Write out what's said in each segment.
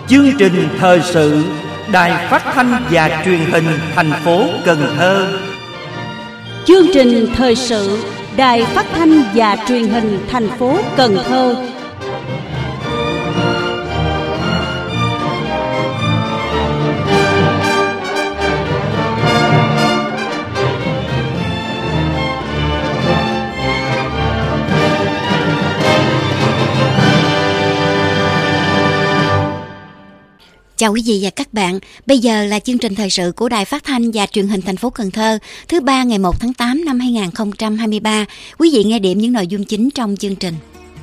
Chương trình thời sự Đài Phát thanh và Truyền hình thành phố Cần Thơ. Chương trình thời sự Đài Phát thanh và Truyền hình thành phố Cần Thơ. Chào quý vị và các bạn, bây giờ là chương trình thời sự của Đài Phát thanh và Truyền hình thành phố Cần Thơ, thứ ba ngày 1 tháng 8 năm 2023. Quý vị nghe điểm những nội dung chính trong chương trình.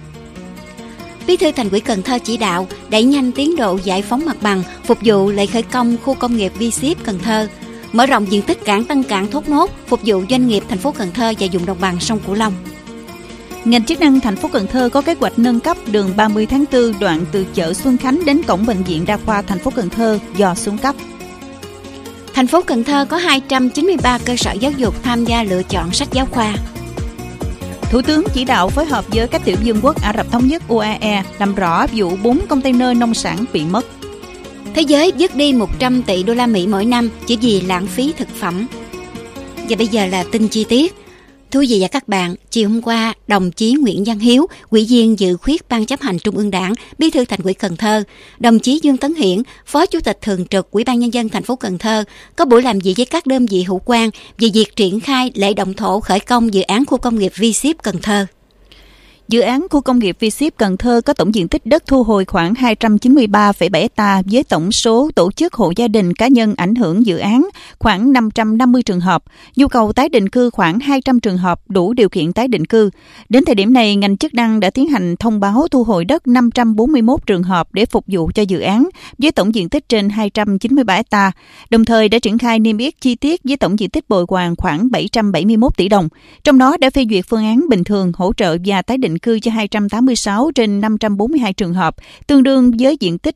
Bí thư Thành ủy Cần Thơ chỉ đạo đẩy nhanh tiến độ giải phóng mặt bằng, phục vụ lễ khởi công khu công nghiệp V-Ship Cần Thơ, mở rộng diện tích cảng Tân Cảng Thốt Nốt, phục vụ doanh nghiệp thành phố Cần Thơ và vùng đồng bằng sông Cửu Long. Ngành chức năng thành phố Cần Thơ có kế hoạch nâng cấp đường 30 tháng 4 đoạn từ chợ Xuân Khánh đến cổng bệnh viện đa khoa thành phố Cần Thơ do xuống cấp. Thành phố Cần Thơ có 293 cơ sở giáo dục tham gia lựa chọn sách giáo khoa. Thủ tướng chỉ đạo phối hợp với các tiểu vương quốc Ả Rập Thống Nhất UAE làm rõ vụ 4 container nông sản bị mất. Thế giới vứt đi 100 tỷ đô la Mỹ mỗi năm chỉ vì lãng phí thực phẩm. Và bây giờ là tin chi tiết. Thưa quý vị và các bạn, chiều hôm qua, đồng chí Nguyễn Văn Hiếu, Ủy viên dự khuyết Ban chấp hành Trung ương Đảng, Bí thư Thành ủy Cần Thơ, đồng chí Dương Tấn Hiển, Phó Chủ tịch Thường trực Ủy ban Nhân dân thành phố Cần Thơ có buổi làm việc với các đơn vị hữu quan về việc triển khai lễ động thổ khởi công dự án khu công nghiệp V-Ship Cần Thơ. Dự án khu công nghiệp V-Ship Cần Thơ có tổng diện tích đất thu hồi khoảng 293,7 ha với tổng số tổ chức hộ gia đình cá nhân ảnh hưởng dự án khoảng 550 trường hợp, nhu cầu tái định cư khoảng 200 trường hợp đủ điều kiện tái định cư. Đến thời điểm này, ngành chức năng đã tiến hành thông báo thu hồi đất 541 trường hợp để phục vụ cho dự án với tổng diện tích trên 293 ha, đồng thời đã triển khai niêm yết chi tiết với tổng diện tích bồi hoàn khoảng 771 tỷ đồng. Trong đó đã phê duyệt phương án bình thường, hỗ trợ và tái định cư cho 286 trên 542 trường hợp, tương đương với diện tích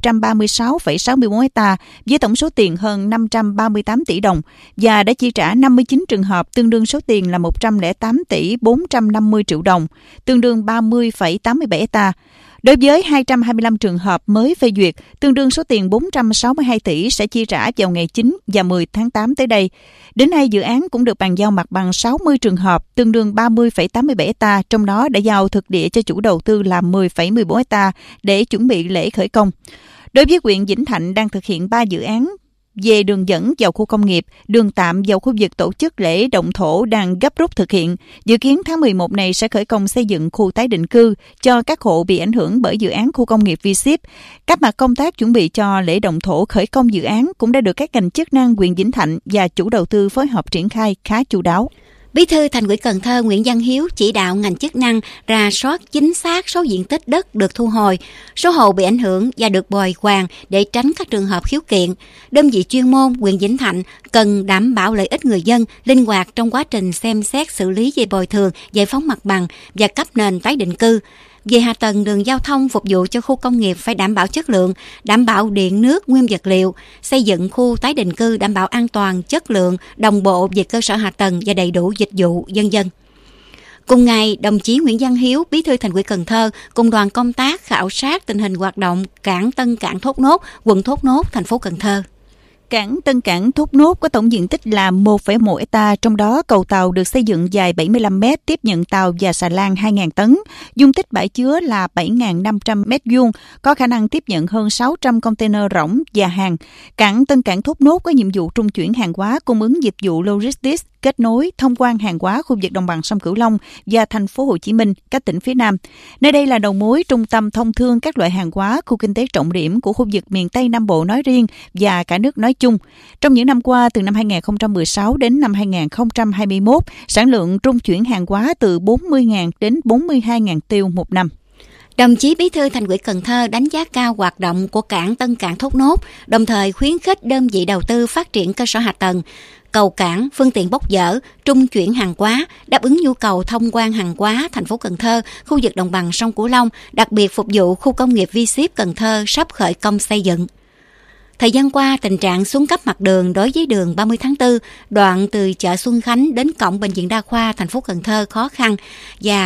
136,64 ha với tổng số tiền hơn 538 tỷ đồng và đã chi trả 59 trường hợp, tương đương số tiền là 108 tỷ 450 triệu đồng, tương đương 30,87 ha. Đối với 225 trường hợp mới phê duyệt, tương đương số tiền 462 tỷ sẽ chi trả vào ngày 9 và 10 tháng 8 tới đây. Đến nay, dự án cũng được bàn giao mặt bằng 60 trường hợp, tương đương 30,87 ha, trong đó đã giao thực địa cho chủ đầu tư là 10,14 ha để chuẩn bị lễ khởi công. Đối với huyện Vĩnh Thạnh đang thực hiện 3 dự án về đường dẫn vào khu công nghiệp, đường tạm vào khu vực tổ chức lễ động thổ đang gấp rút thực hiện. Dự kiến tháng 11 này sẽ khởi công xây dựng khu tái định cư cho các hộ bị ảnh hưởng bởi dự án khu công nghiệp V-Ship. Các mặt công tác chuẩn bị cho lễ động thổ khởi công dự án cũng đã được các ngành chức năng huyện Vĩnh Thạnh và chủ đầu tư phối hợp triển khai khá chu đáo. Bí thư Thành ủy Cần Thơ Nguyễn Văn Hiếu chỉ đạo ngành chức năng rà soát chính xác số diện tích đất được thu hồi, số hộ bị ảnh hưởng và được bồi hoàn để tránh các trường hợp khiếu kiện. Đơn vị chuyên môn huyện Vĩnh Thạnh cần đảm bảo lợi ích người dân, linh hoạt trong quá trình xem xét xử lý về bồi thường, giải phóng mặt bằng và cấp nền tái định cư. Về hạ tầng đường giao thông phục vụ cho khu công nghiệp phải đảm bảo chất lượng, đảm bảo điện nước nguyên vật liệu, xây dựng khu tái định cư đảm bảo an toàn, chất lượng, đồng bộ về cơ sở hạ tầng và đầy đủ dịch vụ vân vân. Cùng ngày, đồng chí Nguyễn Văn Hiếu, Bí thư Thành ủy Cần Thơ cùng đoàn công tác khảo sát tình hình hoạt động cảng Tân Cảng Thốt Nốt, quận Thốt Nốt, thành phố Cần Thơ. Cảng Tân Cảng Thốt Nốt có tổng diện tích là 1,1 ha, trong đó cầu tàu được xây dựng dài 75 m, tiếp nhận tàu và xà lan 2.000 tấn. Dung tích bãi chứa là 7.500 m2, có khả năng tiếp nhận hơn 600 container rỗng và hàng. Cảng Tân Cảng Thốt Nốt có nhiệm vụ trung chuyển hàng hóa, cung ứng dịch vụ logistics, kết nối, thông quan hàng hóa khu vực đồng bằng sông Cửu Long và thành phố Hồ Chí Minh, các tỉnh phía Nam. Nơi đây là đầu mối trung tâm thông thương các loại hàng hóa, khu kinh tế trọng điểm của khu vực miền Tây Nam Bộ nói riêng và cả nước nói chung. Trong những năm qua, từ năm 2016 đến năm 2021, sản lượng trung chuyển hàng hóa từ 40.000 đến 42.000 tiêu một năm. Đồng chí Bí thư Thành ủy Cần Thơ đánh giá cao hoạt động của cảng Tân Cảng Thốt Nốt, đồng thời khuyến khích đơn vị đầu tư phát triển cơ sở hạ tầng, cầu cảng, phương tiện bốc dỡ, trung chuyển hàng hóa, đáp ứng nhu cầu thông quan hàng hóa thành phố Cần Thơ, khu vực đồng bằng sông Cửu Long, đặc biệt phục vụ khu công nghiệp V-Ship Cần Thơ sắp khởi công xây dựng. Thời gian qua, tình trạng xuống cấp mặt đường đối với đường 30 tháng 4, đoạn từ chợ Xuân Khánh đến cổng bệnh viện đa khoa thành phố Cần Thơ khó khăn và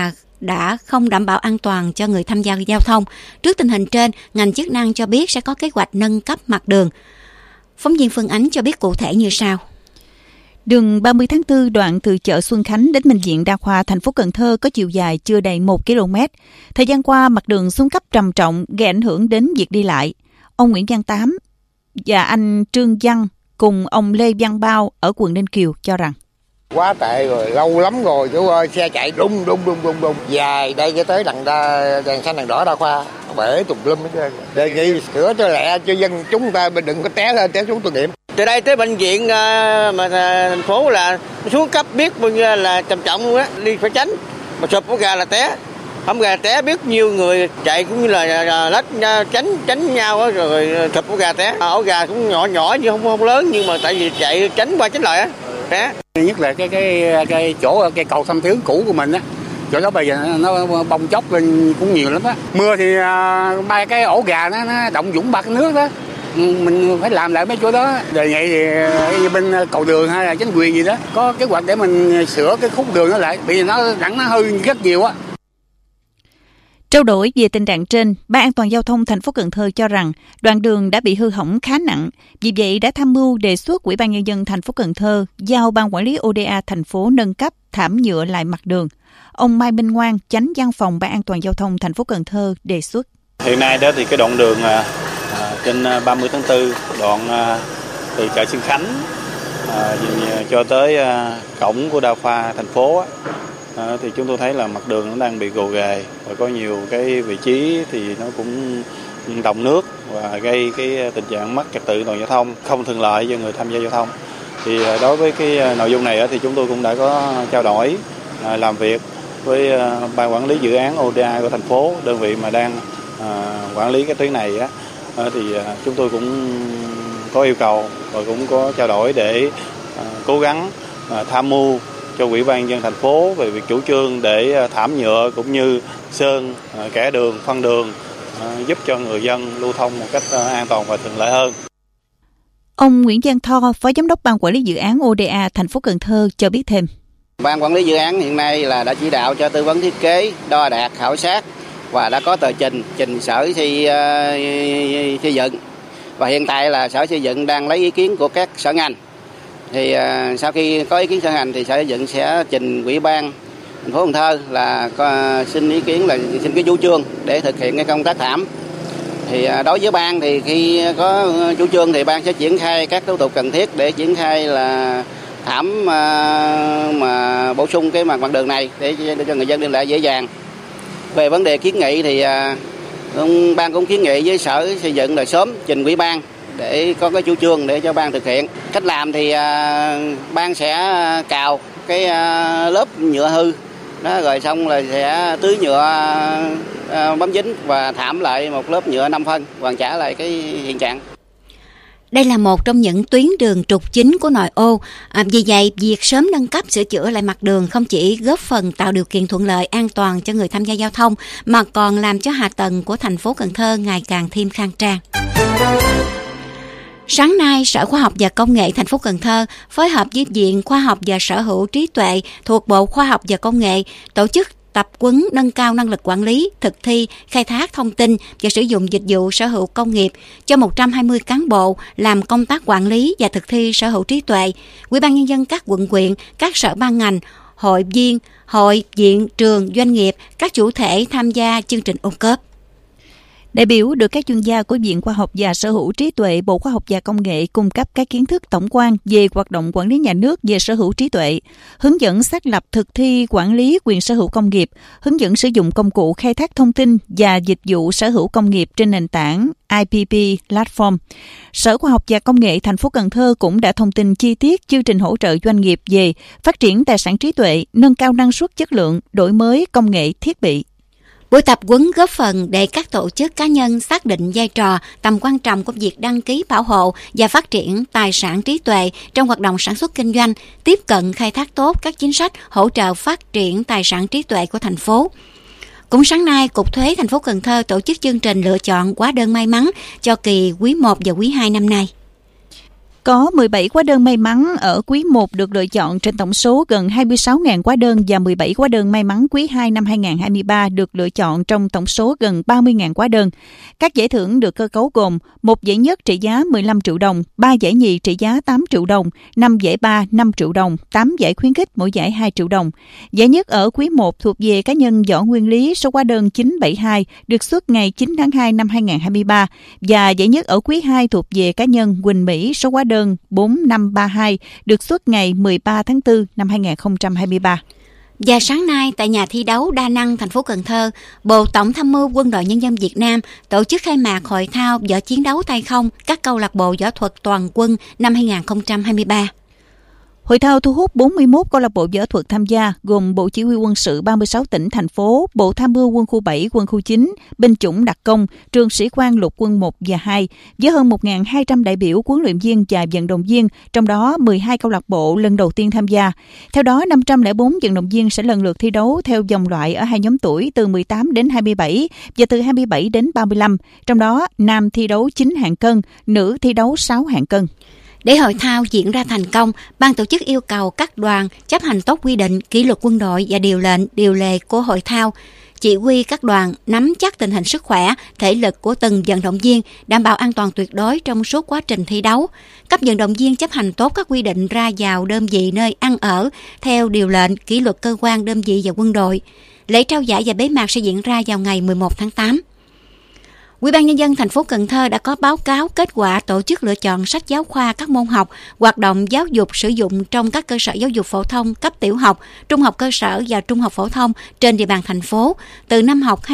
đã không đảm bảo an toàn cho người tham gia giao thông. Trước tình hình trên, ngành chức năng cho biết sẽ có kế hoạch nâng cấp mặt đường. Phóng viên Phương Ánh cho biết cụ thể như sau. Đường 30 tháng 4 đoạn từ chợ Xuân Khánh đến Bệnh viện Đa khoa thành phố Cần Thơ có chiều dài chưa đầy 1 km. Thời gian qua, mặt đường xuống cấp trầm trọng gây ảnh hưởng đến việc đi lại. Ông Nguyễn Văn Tám và anh Trương Văn cùng ông Lê Văn Bao ở quận Ninh Kiều cho rằng quá tệ rồi, lâu lắm rồi chú ơi, xe chạy đung dài đây cái tới đèn xanh đèn đỏ Đa khoa bể tùm lum hết trơn. Đề nghị sửa cho lẹ cho dân chúng ta đừng có té lên té xuống tội nghiệp. Từ đây tới bệnh viện mà thành phố là xuống cấp biết bao nhiêu là trầm trọng luôn á, đi phải tránh, mà sụp có gà là té, không gà té biết nhiều người chạy cũng như là lách tránh nhau á, rồi sụp có gà té, ổ gà cũng nhỏ chứ không lớn, nhưng mà tại vì chạy tránh qua tránh lại á té. Nhất là cái chỗ cây cầu Thăm Tướng cũ của mình á, chỗ đó bây giờ nó bong chóc lên cũng nhiều lắm á. Mưa thì ba cái ổ gà nó động dũng bạc nước đó, mình phải làm lại mấy chỗ đó. Đề nghị thì bên cầu đường hay là chính quyền gì đó có kế hoạch để mình sửa cái khúc đường nó lại, vì nó hư rất nhiều á. Trao đổi về tình trạng trên, Ban An toàn giao thông thành phố Cần Thơ cho rằng đoạn đường đã bị hư hỏng khá nặng, vì vậy đã tham mưu đề xuất Ủy ban Nhân dân thành phố Cần Thơ giao Ban Quản lý ODA thành phố nâng cấp thảm nhựa lại mặt đường. Ông Mai Minh Ngoan, Chánh Văn phòng Ban An toàn giao thông thành phố Cần Thơ đề xuất. Hiện nay đó thì cái đoạn đường trên 30 tháng 4 đoạn từ chợ Xuân Khánh cho tới cổng của Đa khoa thành phố thì chúng tôi thấy là mặt đường nó đang bị gồ ghề và có nhiều cái vị trí thì nó cũng đọng nước và gây cái tình trạng mất trật tự an toàn giao thông, không thuận lợi cho người tham gia giao thông. Thì đối với cái nội dung này thì chúng tôi cũng đã có trao đổi làm việc với ban quản lý dự án ODA của thành phố, đơn vị mà đang quản lý cái tuyến này thì chúng tôi cũng có yêu cầu và cũng có trao đổi để cố gắng tham mưu cho Ủy ban nhân dân thành phố về việc chủ trương để thảm nhựa cũng như sơn kẻ đường, phân đường giúp cho người dân lưu thông một cách an toàn và thuận lợi hơn. Ông Nguyễn Văn Tho, Phó Giám đốc Ban Quản lý Dự án ODA thành phố Cần Thơ cho biết thêm. Ban Quản lý Dự án hiện nay là đã chỉ đạo cho tư vấn thiết kế, đo đạc, khảo sát và đã có tờ trình Sở Xây dựng. Và hiện tại là Sở Xây dựng đang lấy ý kiến của các sở ngành. Thì sau khi có ý kiến sở ngành thì Sở Xây dựng sẽ trình Ủy ban thành phố Cần Thơ là xin ý kiến, là xin cái chủ trương để thực hiện cái công tác thảm. Thì đối với ban thì khi có chủ trương thì ban sẽ triển khai các thủ tục cần thiết để triển khai là thảm mà bổ sung cái mặt đường này để cho người dân đi lại dễ dàng. Về vấn đề kiến nghị thì ban cũng kiến nghị với Sở Xây dựng là sớm trình Ủy ban để có cái chủ trương để cho ban thực hiện. Cách làm thì ban sẽ cào cái lớp nhựa hư đó, rồi xong là sẽ tưới nhựa bám dính và thảm lại một lớp nhựa 5 phân, hoàn trả lại cái hiện trạng. Đây là một trong những tuyến đường trục chính của nội ô. Vì vậy, việc sớm nâng cấp sửa chữa lại mặt đường không chỉ góp phần tạo điều kiện thuận lợi an toàn cho người tham gia giao thông, mà còn làm cho hạ tầng của thành phố Cần Thơ ngày càng thêm khang trang. Sáng nay, Sở Khoa học và Công nghệ thành phố Cần Thơ phối hợp với Viện Khoa học và Sở hữu trí tuệ thuộc Bộ Khoa học và Công nghệ tổ chức tập huấn nâng cao năng lực quản lý, thực thi, khai thác thông tin và sử dụng dịch vụ sở hữu công nghiệp cho 120 cán bộ làm công tác quản lý và thực thi sở hữu trí tuệ. Ủy ban nhân dân các quận huyện, các sở ban ngành, hội viên, hội, viện, trường, doanh nghiệp, các chủ thể tham gia chương trình ôn cấp. Đại biểu được các chuyên gia của Viện Khoa học và Sở hữu trí tuệ Bộ Khoa học và Công nghệ cung cấp các kiến thức tổng quan về hoạt động quản lý nhà nước về sở hữu trí tuệ, hướng dẫn xác lập thực thi quản lý quyền sở hữu công nghiệp, hướng dẫn sử dụng công cụ khai thác thông tin và dịch vụ sở hữu công nghiệp trên nền tảng IPP Platform. Sở Khoa học và Công nghệ thành phố Cần Thơ cũng đã thông tin chi tiết chương trình hỗ trợ doanh nghiệp về phát triển tài sản trí tuệ, nâng cao năng suất chất lượng, đổi mới công nghệ thiết bị. Buổi tập huấn góp phần để các tổ chức cá nhân xác định vai trò, tầm quan trọng của việc đăng ký bảo hộ và phát triển tài sản trí tuệ trong hoạt động sản xuất kinh doanh, tiếp cận khai thác tốt các chính sách hỗ trợ phát triển tài sản trí tuệ của thành phố. Cũng sáng nay, Cục Thuế thành phố Cần Thơ tổ chức chương trình lựa chọn hóa đơn may mắn cho kỳ quý 1 và quý 2 năm nay. Có 17 hóa đơn may mắn ở quý 1 được lựa chọn trên tổng số gần 26.000 hóa đơn và 17 hóa đơn may mắn quý 2 năm 2023 được lựa chọn trong tổng số gần 30.000 hóa đơn. Các giải thưởng được cơ cấu gồm một giải nhất trị giá 15 triệu đồng, 3 giải nhì trị giá 8 triệu đồng, 5 giải ba 5 triệu đồng, 8 giải khuyến khích mỗi giải 2 triệu đồng. Giải nhất ở quý 1 thuộc về cá nhân Võ Nguyên Lý số hóa đơn 972 được xuất ngày 9 tháng 2 năm 2023 và giải nhất ở quý 2 thuộc về cá nhân Quỳnh Mỹ số hóa đơn 4532 được xuất ngày 13 tháng 4 năm 2023. Và sáng nay tại nhà thi đấu đa năng thành phố Cần Thơ, Bộ Tổng tham mưu Quân đội Nhân dân Việt Nam tổ chức khai mạc hội thao võ chiến đấu tay không các câu lạc bộ võ thuật toàn quân năm 2023. Hội thao thu hút 41 câu lạc bộ võ thuật tham gia, gồm Bộ Chỉ huy Quân sự 36 tỉnh, thành phố, Bộ Tham mưu Quân khu 7, Quân khu 9, binh chủng đặc công, trường sĩ quan lục quân 1 và 2, với hơn 1.200 đại biểu, huấn luyện viên và vận động viên, trong đó 12 câu lạc bộ lần đầu tiên tham gia. Theo đó, 504 vận động viên sẽ lần lượt thi đấu theo vòng loại ở hai nhóm tuổi từ 18 đến 27 và từ 27 đến 35, trong đó nam thi đấu 9 hạng cân, nữ thi đấu 6 hạng cân. Để hội thao diễn ra thành công, ban tổ chức yêu cầu các đoàn chấp hành tốt quy định, kỷ luật quân đội và điều lệnh, điều lệ của hội thao. Chỉ huy các đoàn nắm chắc tình hình sức khỏe, thể lực của từng vận động viên, đảm bảo an toàn tuyệt đối trong suốt quá trình thi đấu. Các vận động viên chấp hành tốt các quy định ra vào đơn vị nơi ăn ở theo điều lệnh, kỷ luật cơ quan, đơn vị và quân đội. Lễ trao giải và bế mạc sẽ diễn ra vào ngày 11 tháng 8. Ủy ban Nhân dân thành phố Cần Thơ đã có báo cáo kết quả tổ chức lựa chọn sách giáo khoa các môn học, hoạt động giáo dục sử dụng trong các cơ sở giáo dục phổ thông cấp tiểu học, trung học cơ sở và trung học phổ thông trên địa bàn thành phố từ năm học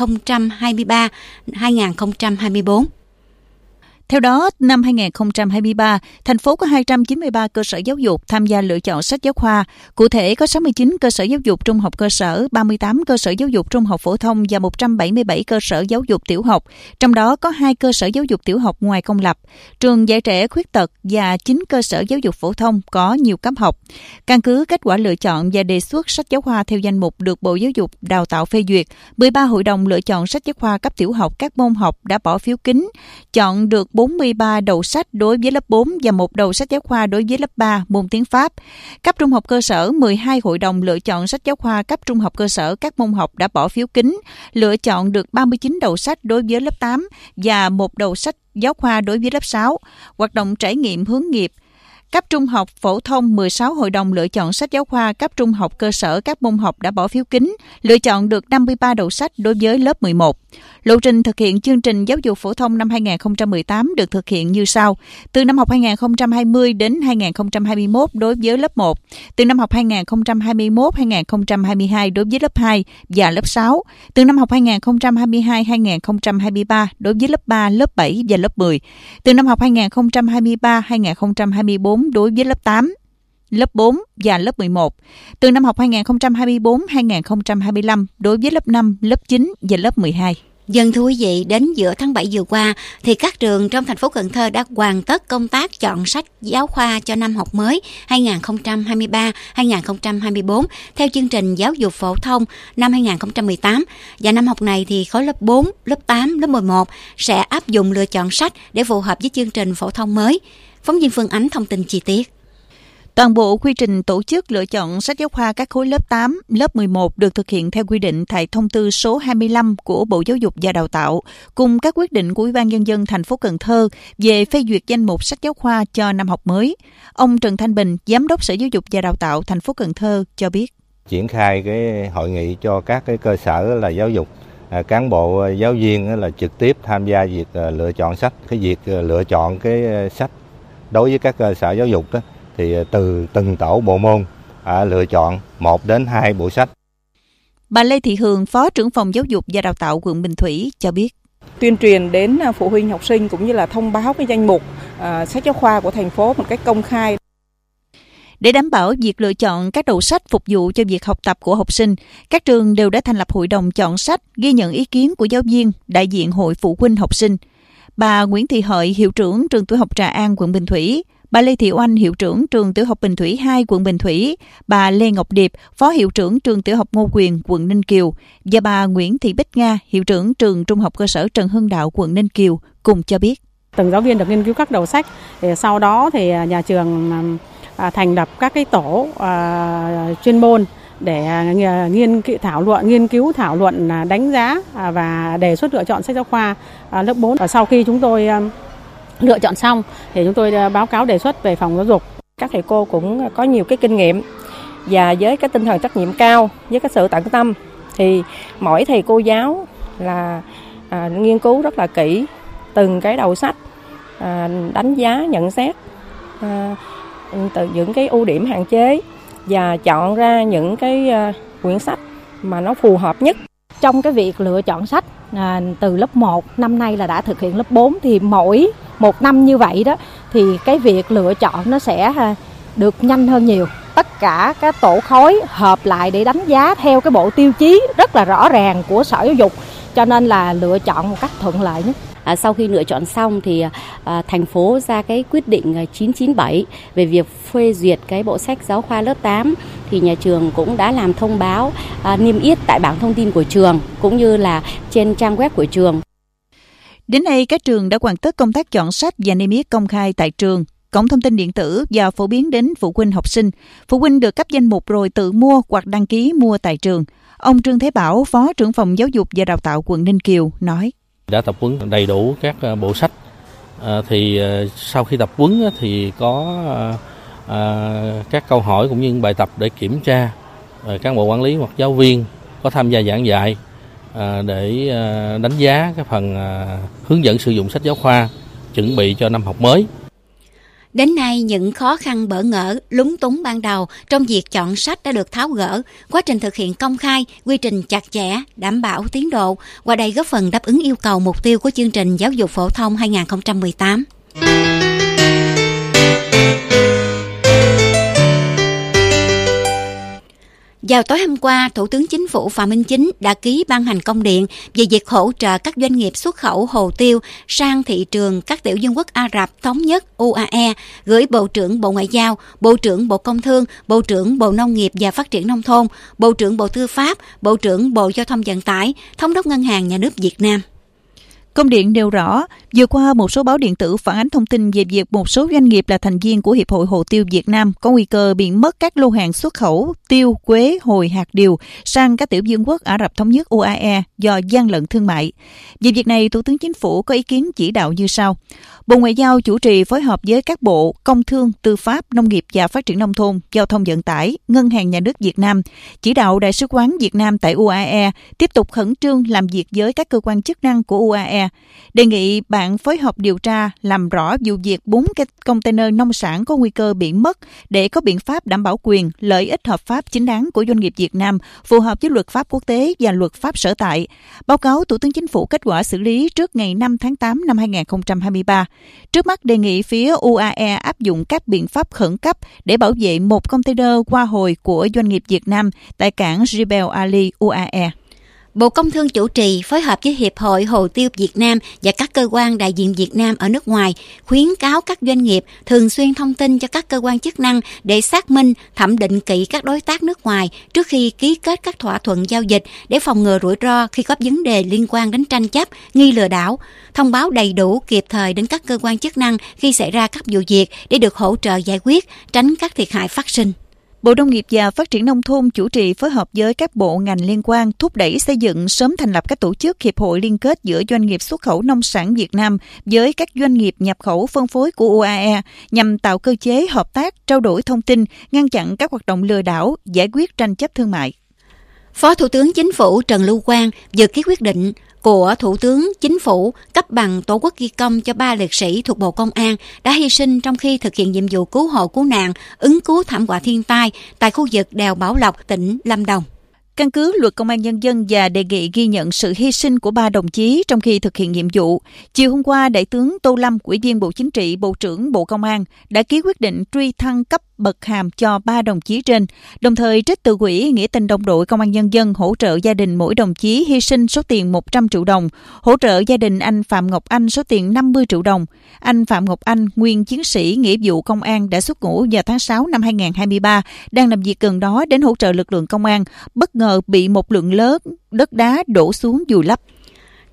2023-2024. Theo đó, năm 2023, thành phố có 293 cơ sở giáo dục tham gia lựa chọn sách giáo khoa. Cụ thể, có 69 cơ sở giáo dục trung học cơ sở, 38 cơ sở giáo dục trung học phổ thông và 177 cơ sở giáo dục tiểu học. Trong đó có 2 cơ sở giáo dục tiểu học ngoài công lập, trường dạy trẻ khuyết tật và 9 cơ sở giáo dục phổ thông có nhiều cấp học. Căn cứ kết quả lựa chọn và đề xuất sách giáo khoa theo danh mục được Bộ Giáo dục Đào tạo phê duyệt, 13 hội đồng lựa chọn sách giáo khoa cấp tiểu học các môn học đã bỏ phiếu kín, chọn được 43 đầu sách đối với lớp 4 và 1 đầu sách giáo khoa đối với lớp 3 môn tiếng Pháp. Cấp trung học cơ sở, 12 hội đồng lựa chọn sách giáo khoa cấp trung học cơ sở các môn học đã bỏ phiếu kín, lựa chọn được 39 đầu sách đối với lớp 8 và 1 đầu sách giáo khoa đối với lớp 6. Hoạt động trải nghiệm hướng nghiệp. Cấp trung học phổ thông, 16 hội đồng lựa chọn sách giáo khoa cấp trung học cơ sở các môn học đã bỏ phiếu kín, lựa chọn được 53 đầu sách đối với lớp 11. Lộ trình thực hiện chương trình giáo dục phổ thông năm 2018 được thực hiện như sau. Từ năm học 2020 đến 2021 đối với lớp 1, từ năm học 2021-2022 đối với lớp 2 và lớp 6, từ năm học 2022-2023 đối với lớp 3, lớp 7 và lớp 10, từ năm học 2023-2024 đối với lớp 8, lớp 4 và lớp 11, từ năm học 2024-2025 đối với lớp 5, lớp 9 và lớp 12. Dân thưa quý vị, đến giữa tháng 7 vừa qua thì các trường trong thành phố Cần Thơ đã hoàn tất công tác chọn sách giáo khoa cho năm học mới 2023-2024 theo chương trình giáo dục phổ thông năm 2018. Và năm học này thì khối lớp 4, lớp 8, lớp 11 sẽ áp dụng lựa chọn sách để phù hợp với chương trình phổ thông mới. Phóng viên Phương Ánh thông tin chi tiết. Toàn bộ quy trình tổ chức lựa chọn sách giáo khoa các khối lớp 8, lớp 11 được thực hiện theo quy định tại thông tư số 25 của Bộ Giáo dục và Đào tạo, cùng các quyết định của Ủy ban Nhân dân thành phố Cần Thơ về phê duyệt danh mục sách giáo khoa cho năm học mới. Ông Trần Thanh Bình, Giám đốc Sở Giáo dục và Đào tạo thành phố Cần Thơ cho biết. Triển khai cái hội nghị cho các cái cơ sở là giáo dục, cán bộ giáo viên là trực tiếp tham gia việc lựa chọn sách. Cái việc lựa chọn cái sách đối với các cơ sở giáo dục đó, thì từ từng tổ bộ môn lựa chọn 1 đến 2 bộ sách. Bà Lê Thị Hường, Phó trưởng phòng Giáo dục và Đào tạo quận Bình Thủy cho biết. Tuyên truyền đến phụ huynh học sinh cũng như là thông báo cái danh mục sách giáo khoa của thành phố một cách công khai. Để đảm bảo việc lựa chọn các đầu sách phục vụ cho việc học tập của học sinh, các trường đều đã thành lập hội đồng chọn sách, ghi nhận ý kiến của giáo viên, đại diện hội phụ huynh học sinh. Bà Nguyễn Thị Hợi, hiệu trưởng trường tiểu học Trà An, quận Bình Thủy, bà Lê Thị Oanh, hiệu trưởng trường tiểu học Bình Thủy 2, quận Bình Thủy, bà Lê Ngọc Điệp, phó hiệu trưởng trường tiểu học Ngô Quyền, quận Ninh Kiều và bà Nguyễn Thị Bích Nga, hiệu trưởng trường trung học cơ sở Trần Hưng Đạo, quận Ninh Kiều cùng cho biết. Từng giáo viên được nghiên cứu các đầu sách, để sau đó thì nhà trường thành lập các cái tổ chuyên môn để nghiên cứu thảo luận, đánh giá và đề xuất lựa chọn sách giáo khoa lớp 4. Và sau khi chúng tôi lựa chọn xong thì chúng tôi báo cáo đề xuất về phòng giáo dục. Các thầy cô cũng có nhiều cái kinh nghiệm và với cái tinh thần trách nhiệm cao, với cái sự tận tâm thì mỗi thầy cô giáo là nghiên cứu rất là kỹ từng cái đầu sách, đánh giá nhận xét từ những cái ưu điểm hạn chế và chọn ra những cái quyển sách mà nó phù hợp nhất. Trong cái việc lựa chọn sách từ lớp 1 năm nay là đã thực hiện lớp 4 thì mỗi một năm như vậy đó thì cái việc lựa chọn nó sẽ được nhanh hơn nhiều. Tất cả các tổ khối hợp lại để đánh giá theo cái bộ tiêu chí rất là rõ ràng của Sở Giáo dục, cho nên là lựa chọn một cách thuận lợi nhất. Sau khi lựa chọn xong thì thành phố ra cái quyết định 997 về việc phê duyệt cái bộ sách giáo khoa lớp 8 thì nhà trường cũng đã làm thông báo niêm yết tại bảng thông tin của trường cũng như là trên trang web của trường. Đến nay, các trường đã hoàn tất công tác chọn sách và niêm yết công khai tại trường, cổng thông tin điện tử và phổ biến đến phụ huynh học sinh. Phụ huynh được cấp danh mục rồi tự mua hoặc đăng ký mua tại trường. Ông Trương Thế Bảo, Phó trưởng phòng Giáo dục và Đào tạo quận Ninh Kiều nói: Đã tập huấn đầy đủ các bộ sách. Thì sau khi tập huấn thì có các câu hỏi cũng như bài tập để kiểm tra. Cán bộ quản lý hoặc giáo viên có tham gia giảng dạy để đánh giá cái phần hướng dẫn sử dụng sách giáo khoa, chuẩn bị cho năm học mới. Đến nay, những khó khăn bỡ ngỡ, lúng túng ban đầu trong việc chọn sách đã được tháo gỡ, quá trình thực hiện công khai, quy trình chặt chẽ, đảm bảo tiến độ, qua đây góp phần đáp ứng yêu cầu mục tiêu của chương trình giáo dục phổ thông 2018. Vào tối hôm qua, Thủ tướng Chính phủ Phạm Minh Chính đã ký ban hành công điện về việc hỗ trợ các doanh nghiệp xuất khẩu hồ tiêu sang thị trường các tiểu vương quốc Ả Rập Thống Nhất UAE, gửi Bộ trưởng Bộ Ngoại giao, Bộ trưởng Bộ Công Thương, Bộ trưởng Bộ Nông nghiệp và Phát triển Nông thôn, Bộ trưởng Bộ Tư pháp, Bộ trưởng Bộ Giao thông Vận tải, Thống đốc Ngân hàng Nhà nước Việt Nam. Công điện nêu rõ, vừa qua một số báo điện tử phản ánh thông tin về việc một số doanh nghiệp là thành viên của Hiệp hội Hồ tiêu Việt Nam có nguy cơ bị mất các lô hàng xuất khẩu tiêu, quế, hồi, hạt điều sang các tiểu vương quốc Ả Rập Thống Nhất UAE do gian lận thương mại. Về việc này, Thủ tướng Chính phủ có ý kiến chỉ đạo như sau. Bộ Ngoại giao chủ trì phối hợp với các bộ Công Thương, Tư pháp, Nông nghiệp và Phát triển Nông thôn, Giao thông Vận tải, Ngân hàng Nhà nước Việt Nam, chỉ đạo Đại sứ quán Việt Nam tại UAE tiếp tục khẩn trương làm việc với các cơ quan chức năng của UAE. Đề nghị bạn phối hợp điều tra, làm rõ vụ việc 4 cái container nông sản có nguy cơ bị mất để có biện pháp đảm bảo quyền, lợi ích hợp pháp chính đáng của doanh nghiệp Việt Nam phù hợp với luật pháp quốc tế và luật pháp sở tại. Báo cáo Thủ tướng Chính phủ kết quả xử lý trước ngày 5 tháng 8 năm 2023. Trước mắt đề nghị phía UAE áp dụng các biện pháp khẩn cấp để bảo vệ một container qua hồi của doanh nghiệp Việt Nam tại cảng Jebel Ali, UAE. Bộ Công Thương chủ trì phối hợp với Hiệp hội Hồ tiêu Việt Nam và các cơ quan đại diện Việt Nam ở nước ngoài khuyến cáo các doanh nghiệp thường xuyên thông tin cho các cơ quan chức năng để xác minh, thẩm định kỹ các đối tác nước ngoài trước khi ký kết các thỏa thuận giao dịch để phòng ngừa rủi ro khi có vấn đề liên quan đến tranh chấp, nghi lừa đảo, thông báo đầy đủ kịp thời đến các cơ quan chức năng khi xảy ra các vụ việc để được hỗ trợ giải quyết, tránh các thiệt hại phát sinh. Bộ Nông nghiệp và Phát triển Nông thôn chủ trì phối hợp với các bộ ngành liên quan thúc đẩy xây dựng sớm thành lập các tổ chức hiệp hội liên kết giữa doanh nghiệp xuất khẩu nông sản Việt Nam với các doanh nghiệp nhập khẩu phân phối của UAE nhằm tạo cơ chế hợp tác, trao đổi thông tin, ngăn chặn các hoạt động lừa đảo, giải quyết tranh chấp thương mại. Phó Thủ tướng Chính phủ Trần Lưu Quang vừa ký quyết định của Thủ tướng Chính phủ cấp bằng Tổ quốc ghi công cho 3 liệt sĩ thuộc Bộ Công an đã hy sinh trong khi thực hiện nhiệm vụ cứu hộ cứu nạn, ứng cứu thảm họa thiên tai tại khu vực đèo Bảo Lộc, tỉnh Lâm Đồng. Căn cứ Luật Công an Nhân dân và đề nghị ghi nhận sự hy sinh của 3 đồng chí trong khi thực hiện nhiệm vụ, chiều hôm qua, Đại tướng Tô Lâm, Ủy viên Bộ Chính trị, Bộ trưởng Bộ Công an đã ký quyết định truy thăng cấp bậc hàm cho 3 đồng chí trên, đồng thời trích từ quỹ Nghĩa tình đồng đội Công an Nhân dân hỗ trợ gia đình mỗi đồng chí hy sinh số tiền 100 triệu đồng, hỗ trợ gia đình anh Phạm Ngọc Anh số tiền 50 triệu đồng. Anh Phạm Ngọc Anh, nguyên chiến sĩ nghĩa vụ công an đã xuất ngũ vào tháng 6 năm 2023, đang làm việc gần đó đến hỗ trợ lực lượng công an, bất ngờ bị một lượng lớn đất đá đổ xuống vùi lấp.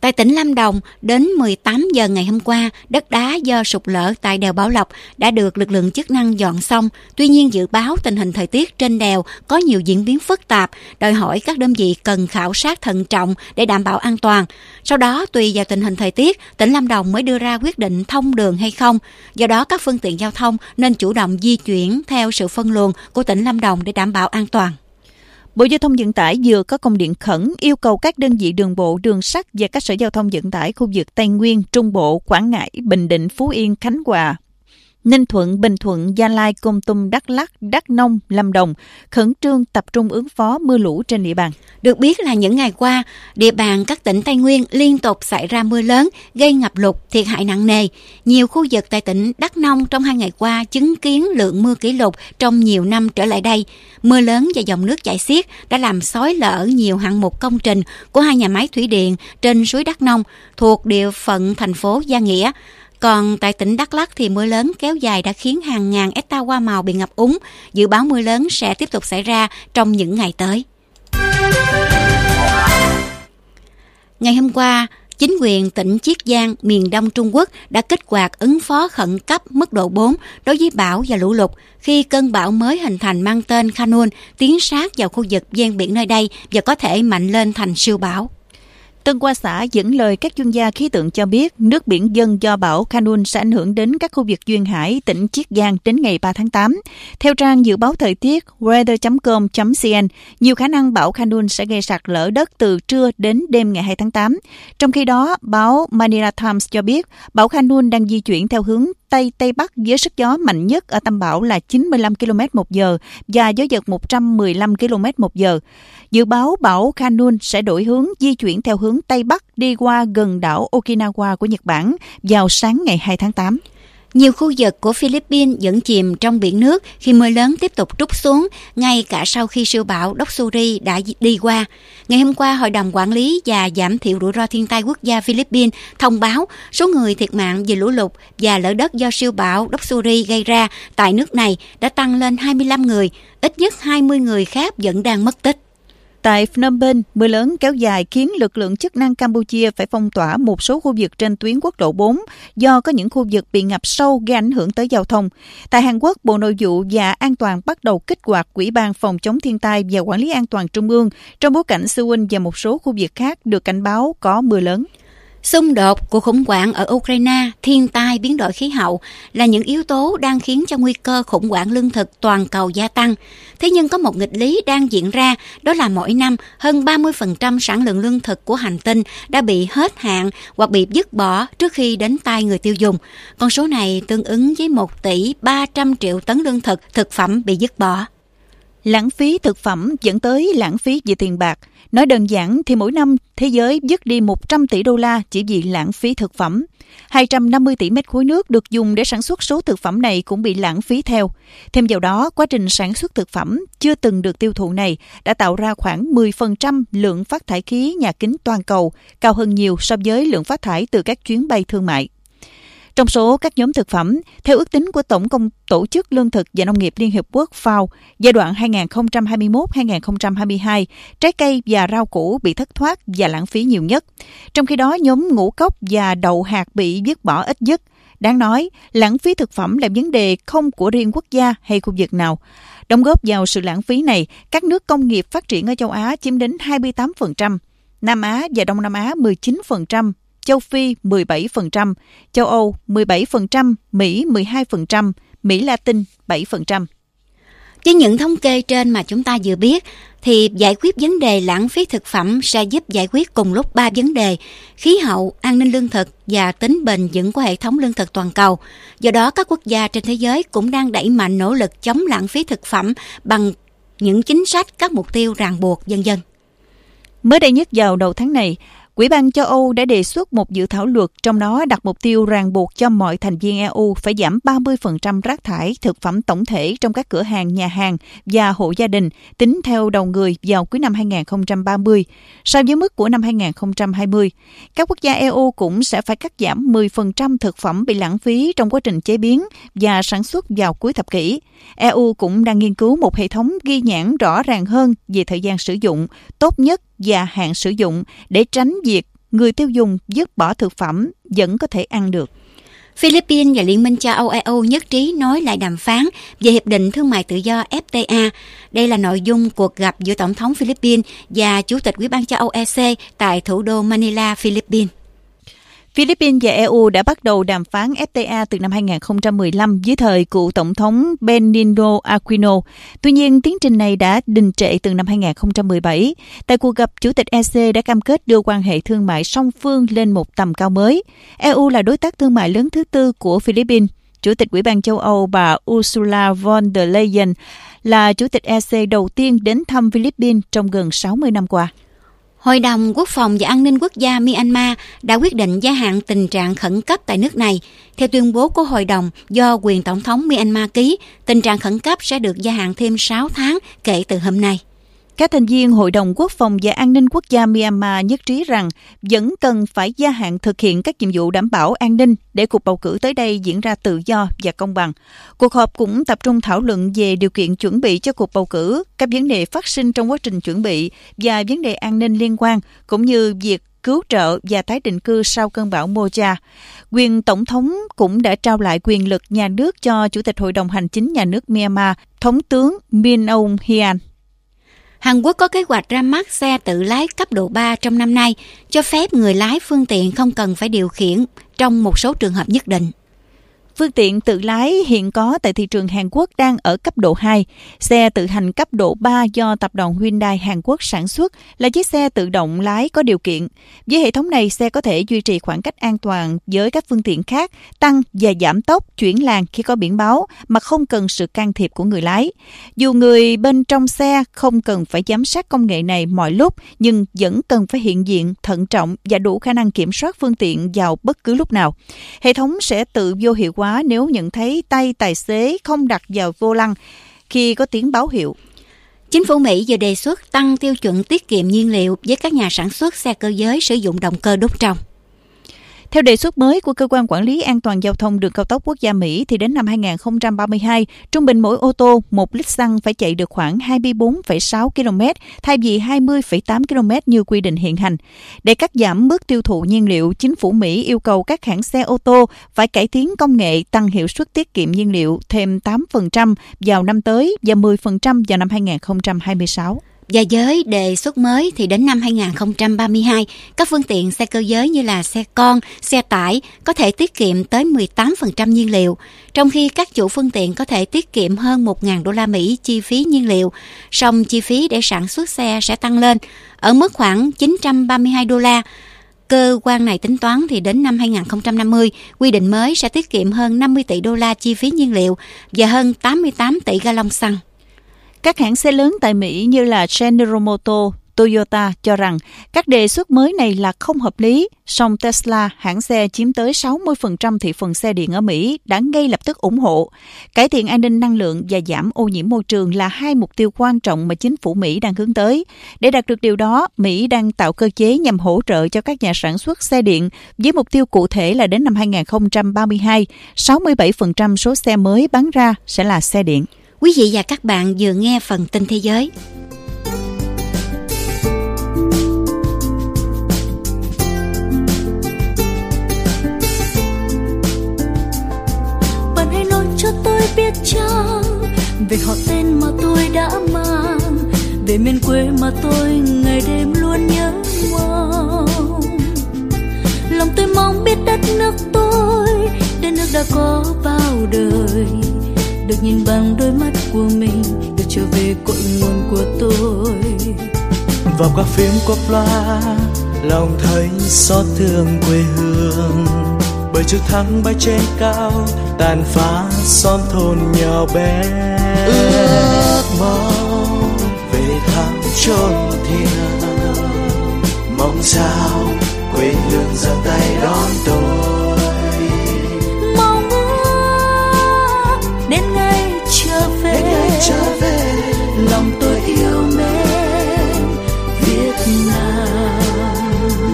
Tại tỉnh Lâm Đồng, đến 18 giờ ngày hôm qua, đất đá do sụt lở tại đèo Bảo Lộc đã được lực lượng chức năng dọn xong. Tuy nhiên, dự báo tình hình thời tiết trên đèo có nhiều diễn biến phức tạp, đòi hỏi các đơn vị cần khảo sát thận trọng để đảm bảo an toàn. Sau đó, tùy vào tình hình thời tiết, tỉnh Lâm Đồng mới đưa ra quyết định thông đường hay không. Do đó, các phương tiện giao thông nên chủ động di chuyển theo sự phân luồng của tỉnh Lâm Đồng để đảm bảo an toàn. Bộ Giao thông Vận tải vừa có công điện khẩn yêu cầu các đơn vị đường bộ, đường sắt và các sở giao thông vận tải khu vực Tây Nguyên, Trung Bộ, Quảng Ngãi, Bình Định, Phú Yên, Khánh Hòa, Ninh Thuận, Bình Thuận, Gia Lai, Kon Tum, Đắk Lắk, Đắk Nông, Lâm Đồng khẩn trương tập trung ứng phó mưa lũ trên địa bàn. Được biết là những ngày qua, địa bàn các tỉnh Tây Nguyên liên tục xảy ra mưa lớn, gây ngập lụt, thiệt hại nặng nề. Nhiều khu vực tại tỉnh Đắk Nông trong 2 ngày qua chứng kiến lượng mưa kỷ lục trong nhiều năm trở lại đây. Mưa lớn và dòng nước chảy xiết đã làm xói lở nhiều hạng mục công trình của 2 nhà máy thủy điện trên suối Đắk Nông thuộc địa phận thành phố Gia Nghĩa. Còn tại tỉnh Đắk Lắk thì mưa lớn kéo dài đã khiến hàng ngàn hecta hoa màu bị ngập úng. Dự báo mưa lớn sẽ tiếp tục xảy ra trong những ngày tới. Ngày hôm qua, chính quyền tỉnh Chiết Giang, miền đông Trung Quốc đã kích hoạt ứng phó khẩn cấp mức độ 4 đối với bão và lũ lụt khi cơn bão mới hình thành mang tên Khanun tiến sát vào khu vực ven biển nơi đây và có thể mạnh lên thành siêu bão. Tân Hoa Xã dẫn lời các chuyên gia khí tượng cho biết nước biển dâng do bão Khanun sẽ ảnh hưởng đến các khu vực duyên hải tỉnh Chiết Giang đến ngày 3 tháng 8. Theo trang dự báo thời tiết weather.com.cn, nhiều khả năng bão Khanun sẽ gây sạt lở đất từ trưa đến đêm ngày 2 tháng 8. Trong khi đó, báo Manila Times cho biết bão Khanun đang di chuyển theo hướng Tây-Tây Bắc với sức gió mạnh nhất ở tâm bão là 95 km/h và gió giật 115 km/h. Dự báo bão Khanun sẽ đổi hướng di chuyển theo hướng Tây Bắc đi qua gần đảo Okinawa của Nhật Bản vào sáng ngày 2 tháng 8. Nhiều khu vực của Philippines vẫn chìm trong biển nước khi mưa lớn tiếp tục trút xuống, ngay cả sau khi siêu bão Doksuri đã đi qua. Ngày hôm qua, Hội đồng Quản lý và Giảm thiểu rủi ro thiên tai quốc gia Philippines thông báo số người thiệt mạng vì lũ lụt và lở đất do siêu bão Doksuri gây ra tại nước này đã tăng lên 25 người, ít nhất 20 người khác vẫn đang mất tích. Tại Phnom Penh, mưa lớn kéo dài khiến lực lượng chức năng Campuchia phải phong tỏa một số khu vực trên tuyến quốc lộ 4 do có những khu vực bị ngập sâu gây ảnh hưởng tới giao thông. Tại Hàn Quốc, Bộ Nội vụ và An toàn bắt đầu kích hoạt Ủy ban Phòng chống thiên tai và Quản lý an toàn Trung ương trong bối cảnh Seoul và một số khu vực khác được cảnh báo có mưa lớn. Xung đột, cuộc khủng hoảng ở Ukraine, thiên tai, biến đổi khí hậu là những yếu tố đang khiến cho nguy cơ khủng hoảng lương thực toàn cầu gia tăng. Thế nhưng có một nghịch lý đang diễn ra, đó là mỗi năm hơn 30% sản lượng lương thực của hành tinh đã bị hết hạn hoặc bị dứt bỏ trước khi đến tay người tiêu dùng. Con số này tương ứng với 1 tỷ 300 triệu tấn lương thực, thực phẩm bị dứt bỏ. Lãng phí thực phẩm dẫn tới lãng phí về tiền bạc. Nói đơn giản thì mỗi năm thế giới dứt đi 100 tỷ đô la chỉ vì lãng phí thực phẩm. 250 tỷ mét khối nước được dùng để sản xuất số thực phẩm này cũng bị lãng phí theo. Thêm vào đó, quá trình sản xuất thực phẩm chưa từng được tiêu thụ này đã tạo ra khoảng 10% lượng phát thải khí nhà kính toàn cầu, cao hơn nhiều so với lượng phát thải từ các chuyến bay thương mại. Trong số các nhóm thực phẩm, theo ước tính của Tổ chức Lương thực và Nông nghiệp Liên Hiệp Quốc FAO, giai đoạn 2021-2022, trái cây và rau củ bị thất thoát và lãng phí nhiều nhất. Trong khi đó, nhóm ngũ cốc và đậu hạt bị dứt bỏ ít nhất. Đáng nói, lãng phí thực phẩm là vấn đề không của riêng quốc gia hay khu vực nào. Đóng góp vào sự lãng phí này, các nước công nghiệp phát triển ở châu Á chiếm đến 28%, Nam Á và Đông Nam Á 19%, châu Phi 17%, châu Âu 17%, Mỹ 12%, Mỹ Latin 7%. Với những thống kê trên mà chúng ta vừa biết, thì giải quyết vấn đề lãng phí thực phẩm sẽ giúp giải quyết cùng lúc 3 vấn đề: khí hậu, an ninh lương thực và tính bền vững của hệ thống lương thực toàn cầu. Do đó, các quốc gia trên thế giới cũng đang đẩy mạnh nỗ lực chống lãng phí thực phẩm bằng những chính sách, các mục tiêu ràng buộc, v.v. Mới đây nhất vào đầu tháng này, Ủy ban châu Âu đã đề xuất một dự thảo luật, trong đó đặt mục tiêu ràng buộc cho mọi thành viên EU phải giảm 30% rác thải thực phẩm tổng thể trong các cửa hàng, nhà hàng và hộ gia đình tính theo đầu người vào cuối năm 2030, so với mức của năm 2020. Các quốc gia EU cũng sẽ phải cắt giảm 10% thực phẩm bị lãng phí trong quá trình chế biến và sản xuất vào cuối thập kỷ. EU cũng đang nghiên cứu một hệ thống ghi nhãn rõ ràng hơn về thời gian sử dụng, tốt nhất và hạn sử dụng để tránh việc người tiêu dùng dứt bỏ thực phẩm vẫn có thể ăn được. Philippines và Liên minh châu Âu EU nhất trí nối lại đàm phán về Hiệp định Thương mại Tự do FTA. Đây là nội dung cuộc gặp giữa Tổng thống Philippines và Chủ tịch Ủy ban châu Âu EC tại thủ đô Manila, Philippines. Philippines và EU đã bắt đầu đàm phán FTA từ năm 2015 dưới thời cựu Tổng thống Benigno Aquino. Tuy nhiên, tiến trình này đã đình trệ từ năm 2017. Tại cuộc gặp, Chủ tịch EC đã cam kết đưa quan hệ thương mại song phương lên một tầm cao mới. EU là đối tác thương mại lớn thứ tư của Philippines. Chủ tịch Ủy ban châu Âu bà Ursula von der Leyen là Chủ tịch EC đầu tiên đến thăm Philippines trong gần 60 năm qua. Hội đồng Quốc phòng và An ninh Quốc gia Myanmar đã quyết định gia hạn tình trạng khẩn cấp tại nước này. Theo tuyên bố của Hội đồng do quyền Tổng thống Myanmar ký, tình trạng khẩn cấp sẽ được gia hạn thêm 6 tháng kể từ hôm nay. Các thành viên Hội đồng Quốc phòng và An ninh Quốc gia Myanmar nhất trí rằng vẫn cần phải gia hạn thực hiện các nhiệm vụ đảm bảo an ninh để cuộc bầu cử tới đây diễn ra tự do và công bằng. Cuộc họp cũng tập trung thảo luận về điều kiện chuẩn bị cho cuộc bầu cử, các vấn đề phát sinh trong quá trình chuẩn bị và vấn đề an ninh liên quan, cũng như việc cứu trợ và tái định cư sau cơn bão Mocha. Quyền Tổng thống cũng đã trao lại quyền lực nhà nước cho Chủ tịch Hội đồng Hành chính nhà nước Myanmar, Thống tướng Min Aung Hlaing. Hàn Quốc có kế hoạch ra mắt xe tự lái cấp độ 3 trong năm nay, cho phép người lái phương tiện không cần phải điều khiển trong một số trường hợp nhất định. Phương tiện tự lái hiện có tại thị trường Hàn Quốc đang ở cấp độ 2. Xe tự hành cấp độ 3 do tập đoàn Hyundai Hàn Quốc sản xuất là chiếc xe tự động lái có điều kiện. Với hệ thống này, xe có thể duy trì khoảng cách an toàn với các phương tiện khác, tăng và giảm tốc, chuyển làn khi có biển báo mà không cần sự can thiệp của người lái. Dù người bên trong xe không cần phải giám sát công nghệ này mọi lúc, nhưng vẫn cần phải hiện diện, thận trọng và đủ khả năng kiểm soát phương tiện vào bất cứ lúc nào. Hệ thống sẽ tự vô hiệu hóa nếu nhận thấy tay tài xế không đặt vào vô lăng khi có tiếng báo hiệu. Chính phủ Mỹ vừa đề xuất tăng tiêu chuẩn tiết kiệm nhiên liệu với các nhà sản xuất xe cơ giới sử dụng động cơ đốt trong. Theo đề xuất mới của Cơ quan Quản lý An toàn Giao thông Đường cao tốc quốc gia Mỹ, thì đến năm 2032, trung bình mỗi ô tô 1 lít xăng phải chạy được khoảng 24,6 km thay vì 20,8 km như quy định hiện hành. Để cắt giảm mức tiêu thụ nhiên liệu, chính phủ Mỹ yêu cầu các hãng xe ô tô phải cải tiến công nghệ tăng hiệu suất tiết kiệm nhiên liệu thêm 8% vào năm tới và 10% vào năm 2026. Và với đề xuất mới thì đến năm 2032, các phương tiện xe cơ giới như là xe con, xe tải có thể tiết kiệm tới 18% nhiên liệu, trong khi các chủ phương tiện có thể tiết kiệm hơn 1.000 đô la Mỹ chi phí nhiên liệu. Song chi phí để sản xuất xe sẽ tăng lên ở mức khoảng 932 đô la. Cơ quan này tính toán thì đến năm 2050, quy định mới sẽ tiết kiệm hơn 50 tỷ đô la chi phí nhiên liệu và hơn 88 tỷ gallon xăng. Các hãng xe lớn tại Mỹ như là General Motors, Toyota cho rằng các đề xuất mới này là không hợp lý, song Tesla, hãng xe chiếm tới 60% thị phần xe điện ở Mỹ, đã ngay lập tức ủng hộ. Cải thiện an ninh năng lượng và giảm ô nhiễm môi trường là hai mục tiêu quan trọng mà chính phủ Mỹ đang hướng tới. Để đạt được điều đó, Mỹ đang tạo cơ chế nhằm hỗ trợ cho các nhà sản xuất xe điện với mục tiêu cụ thể là đến năm 2032, 67% số xe mới bán ra sẽ là xe điện. Quý vị và các bạn vừa nghe phần tin thế giới. Bạn hãy nói cho tôi biết chăng về họ tên mà tôi đã mang, về miền quê mà tôi ngày đêm luôn nhớ mong. Lòng tôi mong biết đất nước tôi, đất nước đã có bao đời, được nhìn bằng đôi mắt của mình, được trở về cội nguồn của tôi. Vào qua phim qua loa, lòng thấy xót thương quê hương, bởi trực thăng bay trên cao, tàn phá xóm thôn nhỏ bé. Ước mong về thăm chốn thiêng, mong sao quê hương giang tay đón tôi. Đến ngày trở về, lòng tôi yêu mến Việt Nam.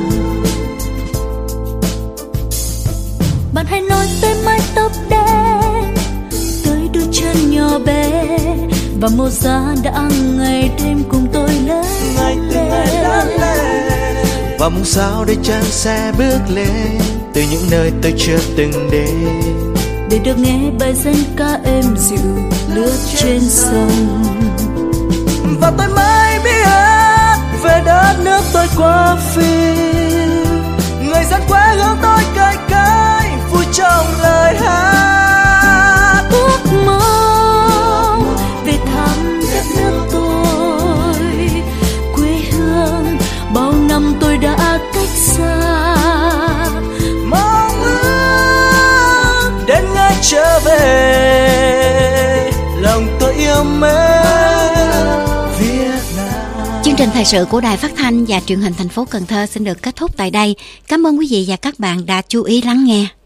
Bạn hãy nói tới mái tóc đen, tới đôi chân nhỏ bé và một giá đã ngày đêm cùng tôi lớn lên. và mong sao để chân sẽ bước lên từ những nơi tôi chưa từng đến, để được nghe bài dân ca êm dịu lướt trên sông. Và tôi mới biết về đất nước tôi qua phim, người dân quê hương tôi cay cay vui trong lời hát. Ước mong về thăm đất nước tôi, quê hương bao năm tôi đã cách xa, mong ước đến ngày trở về lòng tôi yêu mến Việt Nam. Chương trình thời sự của Đài Phát thanh và Truyền hình thành phố Cần Thơ xin được kết thúc tại đây. Cảm ơn quý vị và các bạn đã chú ý lắng nghe.